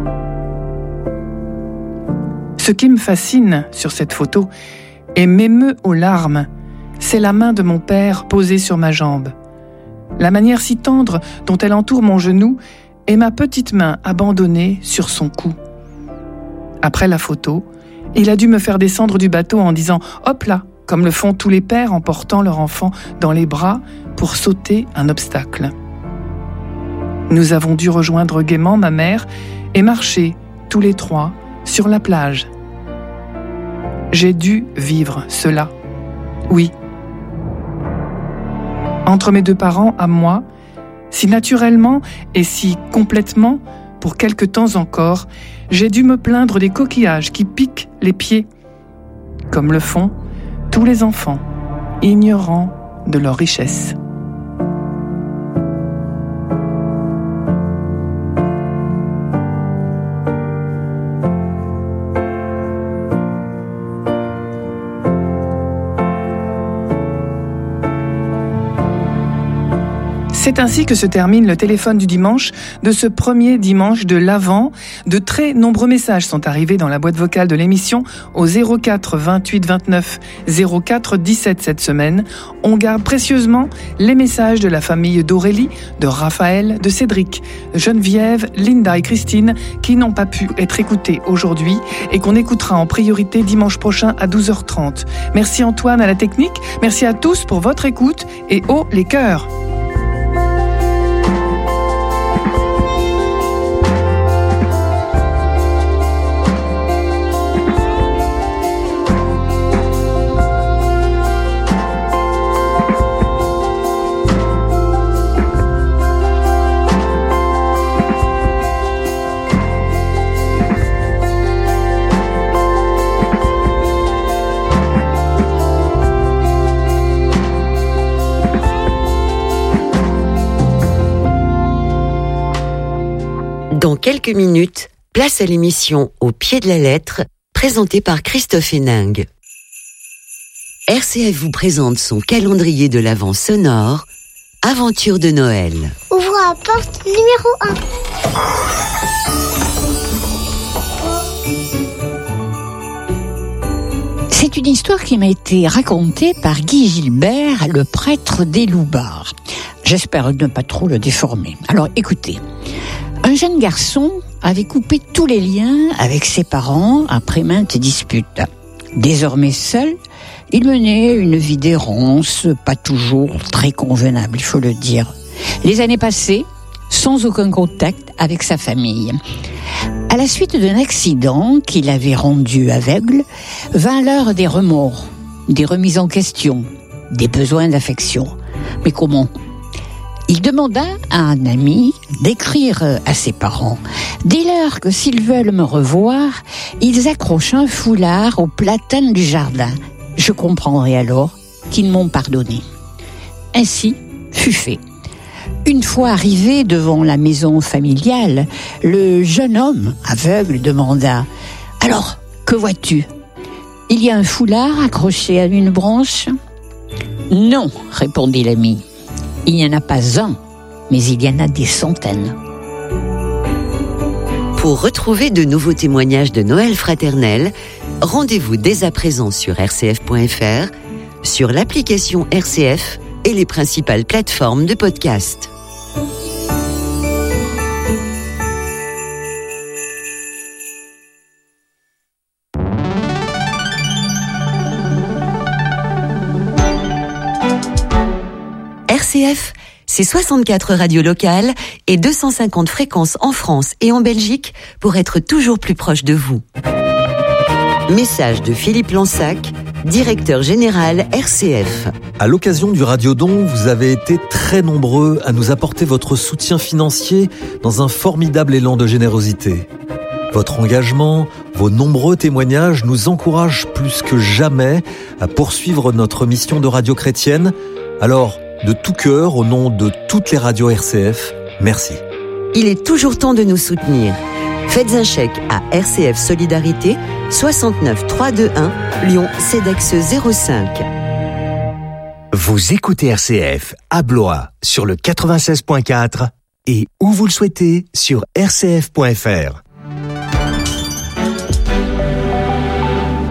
Ce qui me fascine sur cette photo et m'émeut aux larmes, c'est la main de mon père posée sur ma jambe. La manière si tendre dont elle entoure mon genou et ma petite main abandonnée sur son cou. Après la photo, il a dû me faire descendre du bateau en disant « Hop là !» comme le font tous les pères en portant leur enfant dans les bras pour sauter un obstacle. Nous avons dû rejoindre gaiement ma mère et marcher, tous les trois, sur la plage. J'ai dû vivre cela. Oui. Entre mes deux parents, à moi, si naturellement et si complètement, pour quelque temps encore, j'ai dû me plaindre des coquillages qui piquent les pieds, comme le font tous les enfants, ignorants de leur richesse. C'est ainsi que se termine le téléphone du dimanche de ce premier dimanche de l'Avent. De très nombreux messages sont arrivés dans la boîte vocale de l'émission au zéro quatre vingt-huit vingt-neuf zéro quatre dix-sept cette semaine. On garde précieusement les messages de la famille d'Aurélie, de Raphaël, de Cédric, Geneviève, Linda et Christine qui n'ont pas pu être écoutés aujourd'hui et qu'on écoutera en priorité dimanche prochain à douze heures trente. Merci Antoine à la technique, merci à tous pour votre écoute et haut les cœurs. Dans quelques minutes, place à l'émission Au pied de la lettre, présentée par Christophe Héningue. R C F vous présente son calendrier de l'Avent sonore, Aventure de Noël. Ouvre la porte numéro un. C'est une histoire qui m'a été racontée par Guy Gilbert, le prêtre des Loubards. J'espère ne pas trop le déformer. Alors écoutez. Un jeune garçon avait coupé tous les liens avec ses parents après maintes disputes. Désormais seul, il menait une vie d'errance, pas toujours très convenable, il faut le dire. Les années passaient, sans aucun contact avec sa famille. À la suite d'un accident qui l'avait rendu aveugle, vint l'heure des remords, des remises en question, des besoins d'affection. Mais comment ? Il demanda à un ami d'écrire à ses parents. Dès lors que s'ils veulent me revoir, ils accrochent un foulard aux platanes du jardin. Je comprendrai alors qu'ils m'ont pardonné. Ainsi fut fait. Une fois arrivé devant la maison familiale, le jeune homme aveugle demanda « Alors, que vois-tu ? Il y a un foulard accroché à une branche ?»« Non, répondit l'ami. Il n'y en a pas un, mais il y en a des centaines. » Pour retrouver de nouveaux témoignages de Noël fraternel, rendez-vous dès à présent sur r c f point f r, sur l'application R C F et les principales plateformes de podcast. R C F, c'est soixante-quatre radios locales et deux cent cinquante fréquences en France et en Belgique pour être toujours plus proche de vous. Message de Philippe Lansac, directeur général R C F. À l'occasion du Radiodon, vous avez été très nombreux à nous apporter votre soutien financier dans un formidable élan de générosité. Votre engagement, vos nombreux témoignages nous encouragent plus que jamais à poursuivre notre mission de radio chrétienne. Alors, de tout cœur, au nom de toutes les radios R C F, merci. Il est toujours temps de nous soutenir. Faites un chèque à R C F Solidarité, soixante-neuf trois deux un, Lyon Cedex zéro cinq. Vous écoutez R C F à Blois sur le quatre-vingt-seize point quatre et où vous le souhaitez sur r c f point f r.